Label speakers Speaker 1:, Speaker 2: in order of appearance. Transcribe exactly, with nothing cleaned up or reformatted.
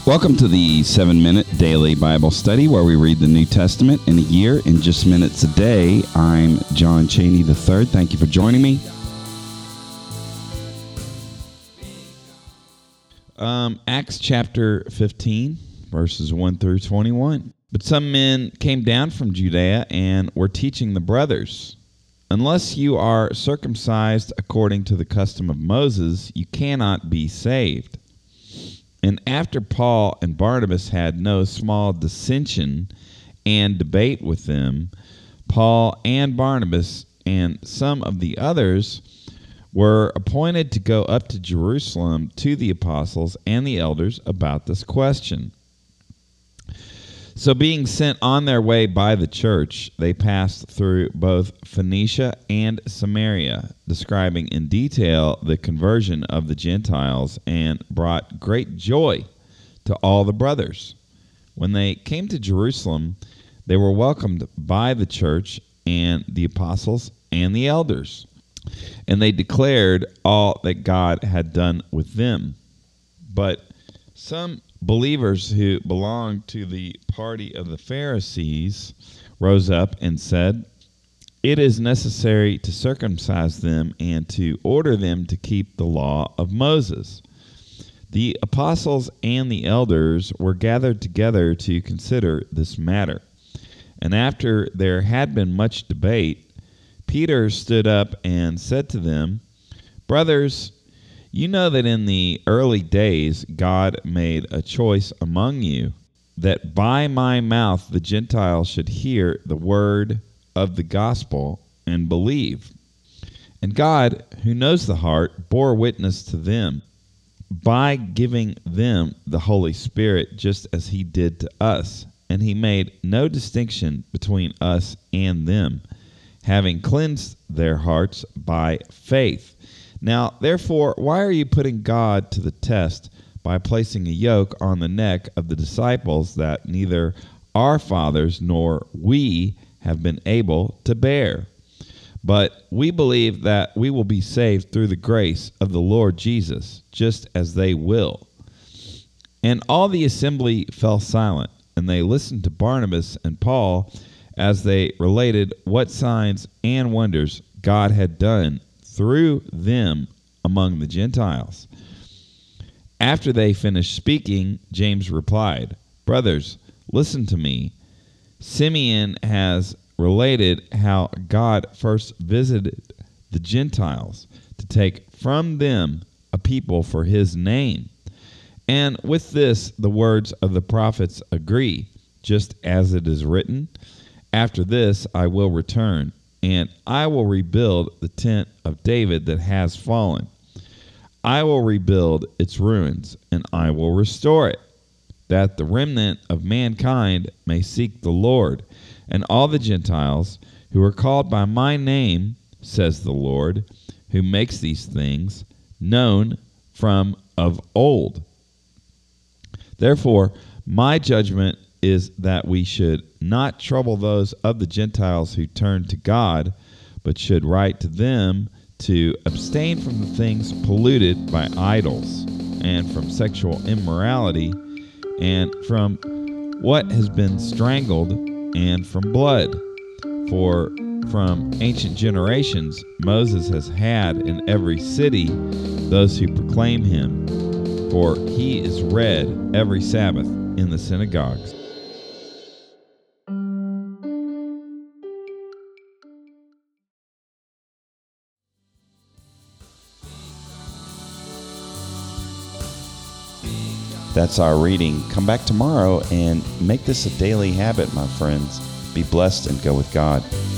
Speaker 1: Welcome to the seven-minute daily Bible study where we read the New Testament in a year in just minutes a day. I'm John Cheney the third. Thank you for joining me. Um, Acts chapter fifteen, verses one through twenty-one. But some men came down from Judea and were teaching the brothers, "Unless you are circumcised according to the custom of Moses, you cannot be saved." And after Paul and Barnabas had no small dissension and debate with them, Paul and Barnabas and some of the others were appointed to go up to Jerusalem to the apostles and the elders about this question. So being sent on their way by the church, they passed through both Phoenicia and Samaria, describing in detail the conversion of the Gentiles, and brought great joy to all the brothers. When they came to Jerusalem, they were welcomed by the church and the apostles and the elders, and they declared all that God had done with them. But some believers who belonged to the party of the Pharisees rose up and said, "It is necessary to circumcise them and to order them to keep the law of Moses." The apostles and the elders were gathered together to consider this matter. And after there had been much debate, Peter stood up and said to them, "Brothers, you know that in the early days God made a choice among you, that by my mouth the Gentiles should hear the word of the gospel and believe. And God, who knows the heart, bore witness to them by giving them the Holy Spirit, just as he did to us. And he made no distinction between us and them, having cleansed their hearts by faith. Now, therefore, why are you putting God to the test by placing a yoke on the neck of the disciples that neither our fathers nor we have been able to bear? But we believe that we will be saved through the grace of the Lord Jesus, just as they will." And all the assembly fell silent, and they listened to Barnabas and Paul as they related what signs and wonders God had done through them among the Gentiles. After they finished speaking, James replied, "Brothers, listen to me. Simeon has related how God first visited the Gentiles to take from them a people for his name. And with this the words of the prophets agree, just as it is written, 'After this I will return, and I will rebuild the tent of David that has fallen. I will rebuild its ruins, and I will restore it, that the remnant of mankind may seek the Lord, and all the Gentiles who are called by my name, says the Lord, who makes these things known from of old.' Therefore, my judgment is that we should not trouble those of the Gentiles who turn to God, but should write to them to abstain from the things polluted by idols, and from sexual immorality, and from what has been strangled, and from blood. For from ancient generations Moses has had in every city those who proclaim him, for he is read every Sabbath in the synagogues." That's our reading. Come back tomorrow and make this a daily habit, my friends. Be blessed and go with God.